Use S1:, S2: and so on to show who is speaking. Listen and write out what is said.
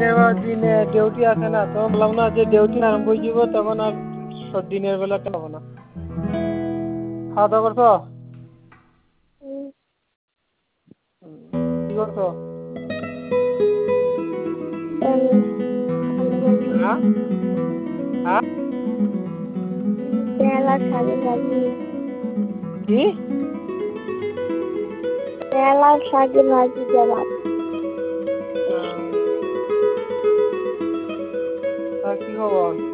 S1: দিনে ডিউটি আছে না, তো বললাম না যে ডিউটি আরম্ভ হয়ে যাব তখন আর দিনের বেলাটা হবে না। খাওয়া দাওয়া করছো? কি করছো? হ্যাঁ হ্যাঁ
S2: পেয়ালা শাকের ভাজি।
S1: কি?
S2: পেয়ালা শাকের ভাজি দেওয়া।
S1: আর কি খবর?